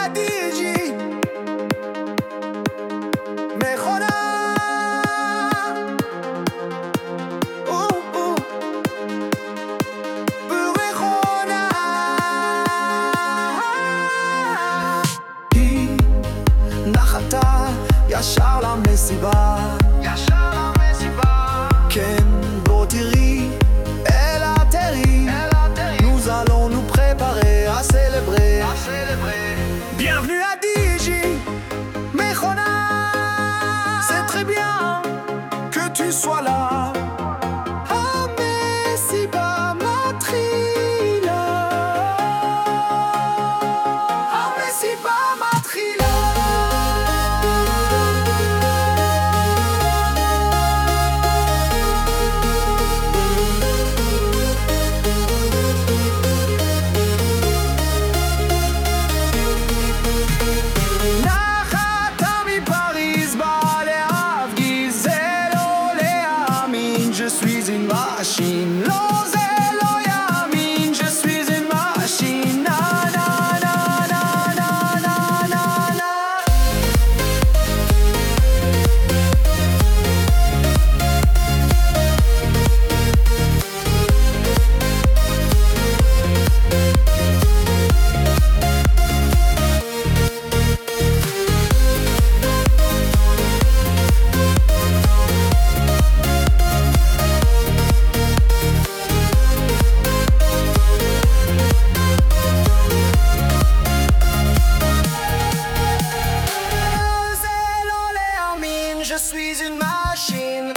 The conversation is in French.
تيجي מכונה. במכונה היא נחתה ישר למסיבה. כן, בוא תראי אל התרי. Nous allons nous préparer à célébrer. Bienvenue à DJ מכונה. C'est très bien que tu sois là. המסיבה מתחילה. המסיבה מתחילה. Je suis une machine, l'osé lo yamin, je suis une machine, na na na na na na na na. Je suis une machine.